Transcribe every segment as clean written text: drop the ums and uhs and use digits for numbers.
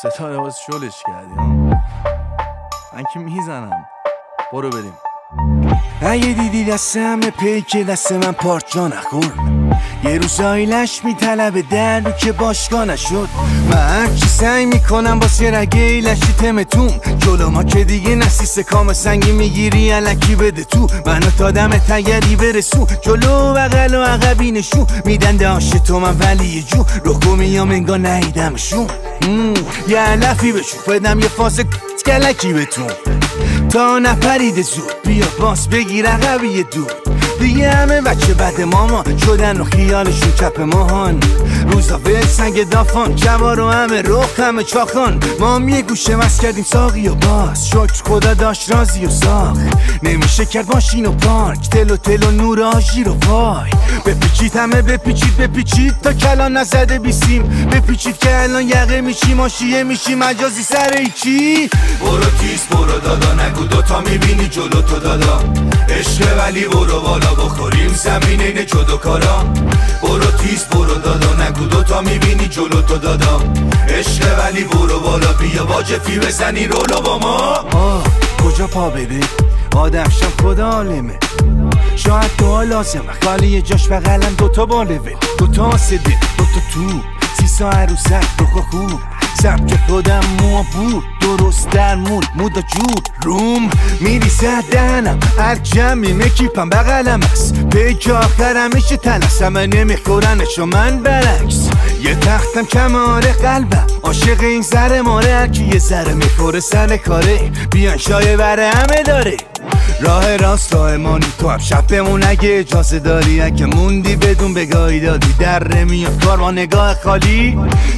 ستاره باز شلش کردی ها؟ من که میزنم. برو بریم. اگه دیدی دست همه پیک دست من پارچا نخور، یه روزایی لش میطلبه درو که باشگاه نشد. من هرچی سعی میکنم واسه رگه لشی تمتون، جلو ما که دیگه نسیس کام سنگی میگیری علکی بده تو. منو تا دم تگری برسون، جلو بغل و عقبی نشون میدن داشت تو من ولی یه جو رخو میام انگار نهیدمشون. یه علفی بشون بدم یه فاز کلکی بتون تا نپرید زود، بیا باس بگیر عقبی دور. دیگه همه بچه بد ماما شدن و خیالشون چپ ماهان، روزا ول سنگ دافان جوار و همه رخ همه چاخان. ما هم یه گوشه مست کردیم ساقی و باز شکر خدا داشت رازی و ساخ. نمیشه کرد ماشین و پارک تل و نور آژیر و وای. بپیچید همه بپیچید تا کلان نزده بیسیم، بپیچید که الان یقه میشی ماشیه میشی مجازی سر ایچی. برو تیز برو دادا نگو دوتا میبینی جلو تو دادا، عشق ولی برو بالا بخوریم زمین اینه جدو کارا. برو تیز برو دادا نگو دوتا میبینی جلو تو دادا، عشق ولی برو بالا بیا واجفی بزنی رولو با ما. کجا پا بده آدمشم خدا عالمه، شاید دعا لازمه خالی یه جاش بغلم دوتا بالوه دوتا آسده دوتا تو 30 ساعت رو سر دوکا خوب سبک خودم مو بود درست در مودا جور روم میریسه دهنم هر جمعی مکیپم بغلم است پیک آخرمشه تلسم نمیخورنشو من برعکس. یه تختم کماره قلبم عاشق این زر ماره، هرکی یه ذره میخوره سر کاره بیان شایه بره همه داره. راه راست راه مانی تو هم شب بمون اگه اجازه داری، اگه موندی بدون بگاهی دادی در نمیاد کار با نگاه خالی.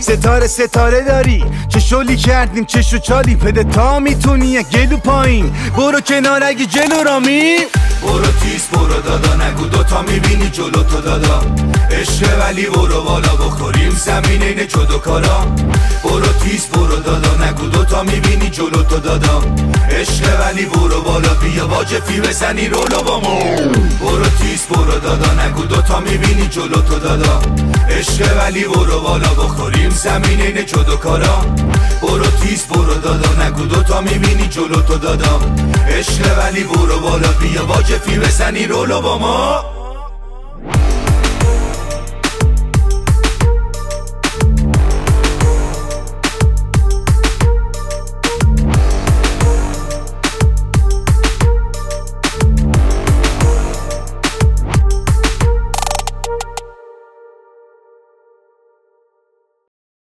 ستاره داری چه شلی کردیم چشو چالی پده تا میتونی یک گلو پایین برو کنار اگه جلو رامی. برو تیز برو دادا نگو دوتا میبینی جلو تو دادا، عشق ولی برو بالا بخوریم زمین اینه جدو کارا. برو تیز برو دادا نگو دوتا میبینی جلو تو دادا، عشق ولی برو بالا بیا واجفی بزنی رولو با ما. برو تیز برو دادا نگو دوتا میبینی جلو تو دادا، عشق ولی برو بالا بخوریم زمین اینه جدو کارا. برو تیز برو دادا نگو دوتا میبینی جلو تو دادا، عشق ولی برو بالا بیا واجفی بزنی رولو با ما.